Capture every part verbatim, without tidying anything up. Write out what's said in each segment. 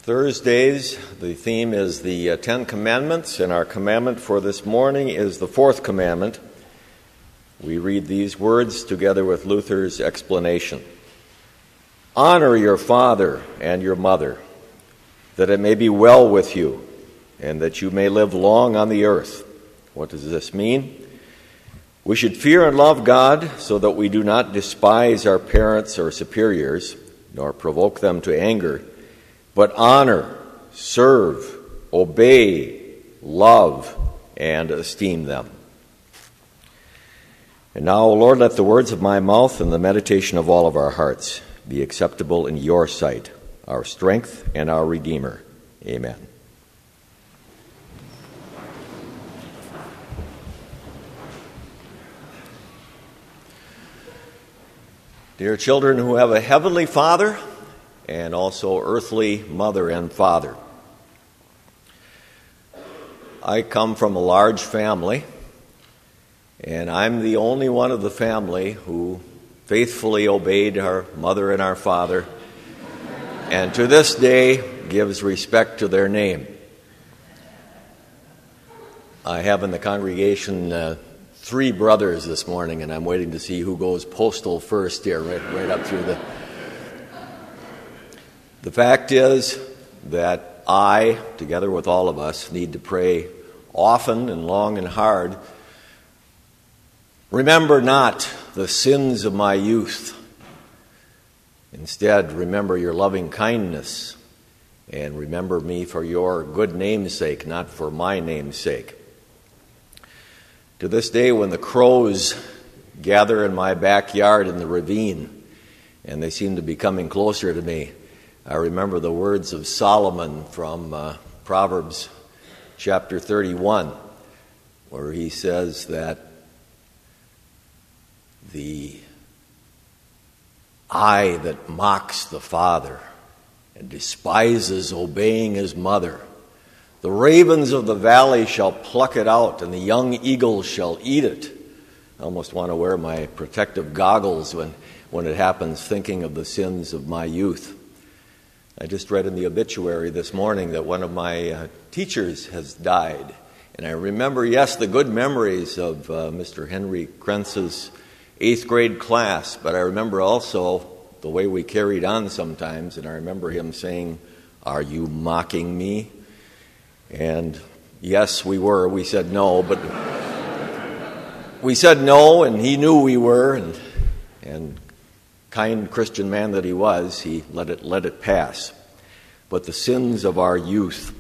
Thursdays, the theme is the uh, Ten Commandments, and our commandment for this morning is the fourth commandment. We read these words together with Luther's explanation. Honor your father and your mother, that it may be well with you, and that you may live long on the earth. What does this mean? We should fear and love God so that we do not despise our parents or superiors, nor provoke them to anger, but honor, serve, obey, love, and esteem them. And now, O Lord, let the words of my mouth and the meditation of all of our hearts be acceptable in your sight, our strength and our Redeemer. Amen. Dear children who have a heavenly Father and also earthly mother and father, I come from a large family, and I'm the only one of the family who faithfully obeyed our mother and our father, and to this day gives respect to their name. I have in the congregation uh, three brothers this morning, and I'm waiting to see who goes postal first here, right, right up through the... The fact is that I, together with all of us, need to pray often and long and hard. Remember not the sins of my youth. Instead, remember your loving kindness, and remember me for your good name's sake, not for my name's sake. To this day, when the crows gather in my backyard in the ravine, and they seem to be coming closer to me, I remember the words of Solomon from uh, Proverbs chapter thirty-one, where he says that the eye that mocks the father and despises obeying his mother, the ravens of the valley shall pluck it out, and the young eagles shall eat it. I almost want to wear my protective goggles when, when it happens, thinking of the sins of my youth. I just read in the obituary this morning that one of my uh, teachers has died. And I remember, yes, the good memories of uh, Mister Henry Krentz's eighth grade class, but I remember also the way we carried on sometimes, and I remember him saying, "Are you mocking me?" And yes, we were. We said no, but we said no, and he knew we were, and and kind Christian man that he was, he let it let it pass. But the sins of our youth.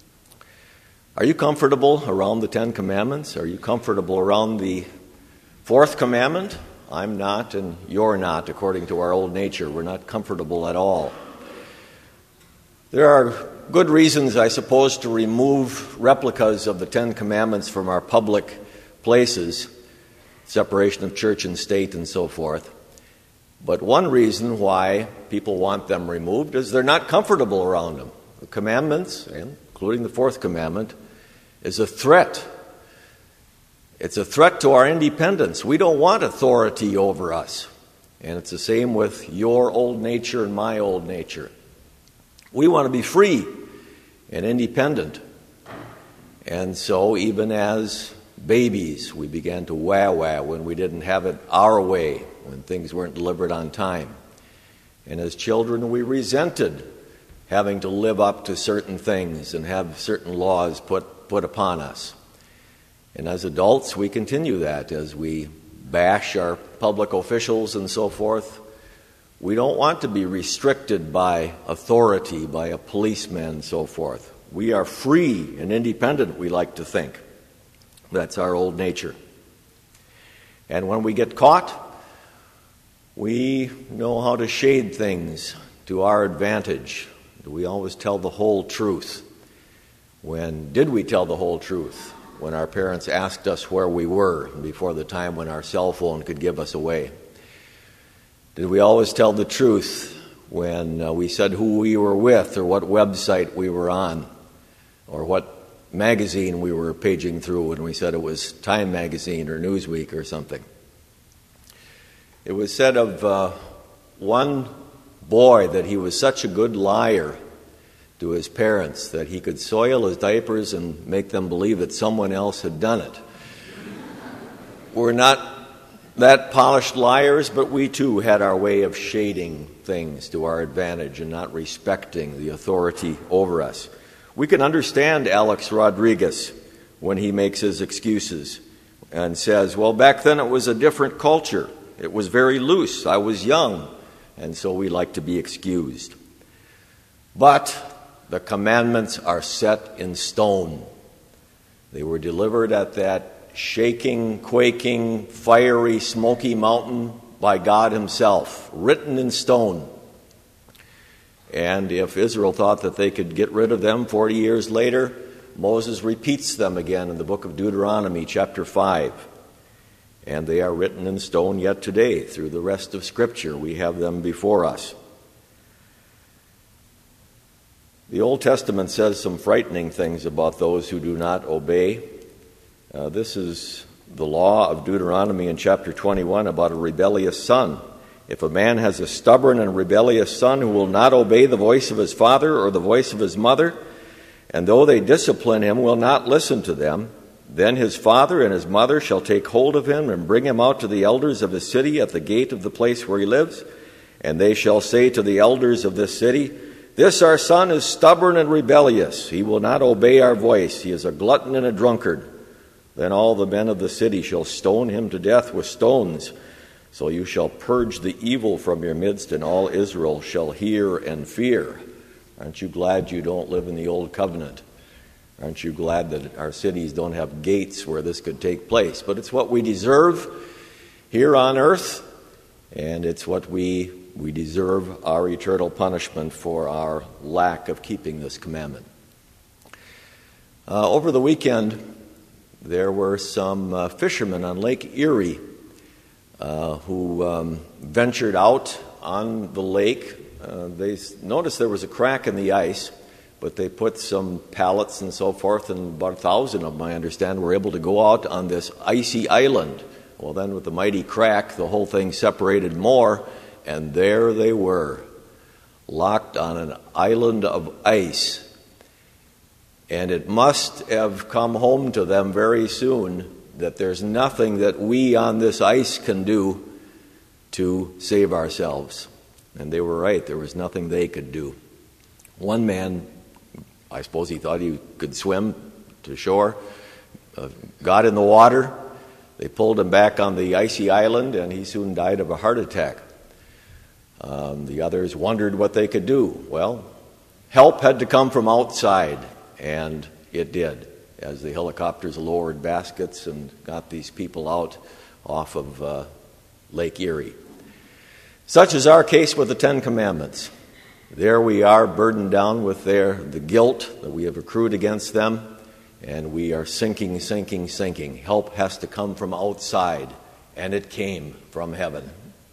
Are you comfortable around the Ten Commandments? Are you comfortable around the fourth commandment? I'm not, and you're not, according to our old nature. We're not comfortable at all. There are good reasons, I suppose, to remove replicas of the Ten Commandments from our public places, separation of church and state and so forth. But one reason why people want them removed is they're not comfortable around them. The commandments, including the fourth commandment, is a threat. It's a threat to our independence. We don't want authority over us. And it's the same with your old nature and my old nature. We want to be free and independent. And so even as babies, we began to wah-wah when we didn't have it our way, when things weren't delivered on time. And as children, we resented having to live up to certain things and have certain laws put, put upon us. And as adults, we continue that as we bash our public officials and so forth. We don't want to be restricted by authority, by a policeman and so forth. We are free and independent, we like to think. That's our old nature. And when we get caught, we know how to shade things to our advantage. Do we always tell the whole truth? When did we tell the whole truth? When our parents asked us where we were before the time when our cell phone could give us away? Did we always tell the truth when uh, we said who we were with or what website we were on or what magazine we were paging through when we said it was Time Magazine or Newsweek or something? It was said of uh, one boy that he was such a good liar to his parents that he could soil his diapers and make them believe that someone else had done it. We're not that polished liars, but we too had our way of shading things to our advantage and not respecting the authority over us. We can understand Alex Rodriguez when he makes his excuses and says, well, back then it was a different culture. It was very loose. I was young, and so we like to be excused. But the commandments are set in stone. They were delivered at that shaking, quaking, fiery, smoky mountain by God himself, written in stone. And if Israel thought that they could get rid of them forty years later, Moses repeats them again in the book of Deuteronomy, chapter five. And they are written in stone yet today through the rest of Scripture. We have them before us. The Old Testament says some frightening things about those who do not obey. Uh, this is the law of Deuteronomy in chapter twenty-one about a rebellious son. If a man has a stubborn and rebellious son who will not obey the voice of his father or the voice of his mother, and though they discipline him, will not listen to them, then his father and his mother shall take hold of him and bring him out to the elders of his city at the gate of the place where he lives. And they shall say to the elders of this city, this our son is stubborn and rebellious. He will not obey our voice. He is a glutton and a drunkard. Then all the men of the city shall stone him to death with stones. So you shall purge the evil from your midst, and all Israel shall hear and fear. Aren't you glad you don't live in the old covenant? Aren't you glad that our cities don't have gates where this could take place? But it's what we deserve here on earth, and it's what we we deserve our eternal punishment for our lack of keeping this commandment. Uh, over the weekend, there were some uh, fishermen on Lake Erie uh, who um, ventured out on the lake. Uh, they noticed there was a crack in the ice, but they put some pallets and so forth, and about a thousand of them, I understand, were able to go out on this icy island. Well, then with the mighty crack, the whole thing separated more, and there they were, locked on an island of ice. And it must have come home to them very soon that there's nothing that we on this ice can do to save ourselves. And they were right. There was nothing they could do. One man, I suppose he thought he could swim to shore, uh, got in the water. They pulled him back on the icy island, and he soon died of a heart attack. Um, the others wondered what they could do. Well, help had to come from outside, and it did, as the helicopters lowered baskets and got these people out off of uh, Lake Erie. Such is our case with the Ten Commandments. There we are, burdened down with their the guilt that we have accrued against them, and we are sinking, sinking, sinking. Help has to come from outside, and it came from heaven.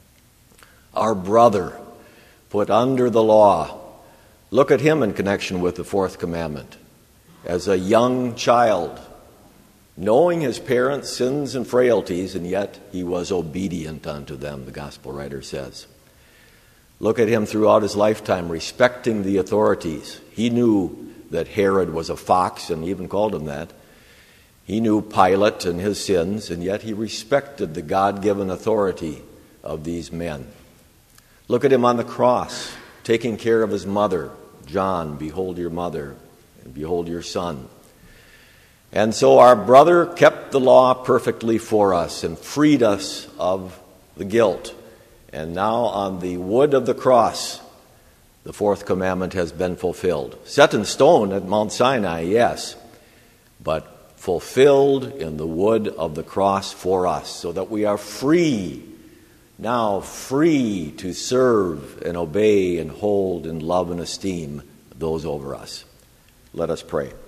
Our brother put under the law. Look at him in connection with the fourth commandment. As a young child, knowing his parents' sins and frailties, and yet he was obedient unto them, the gospel writer says. Look at him throughout his lifetime, respecting the authorities. He knew that Herod was a fox, and he even called him that. He knew Pilate and his sins, and yet he respected the God-given authority of these men. Look at him on the cross, taking care of his mother. John, behold your mother, and behold your son. And so our brother kept the law perfectly for us and freed us of the guilt. And now on the wood of the cross, the fourth commandment has been fulfilled. Set in stone at Mount Sinai, yes, but fulfilled in the wood of the cross for us, so that we are free, now free to serve and obey and hold and love and esteem those over us. Let us pray.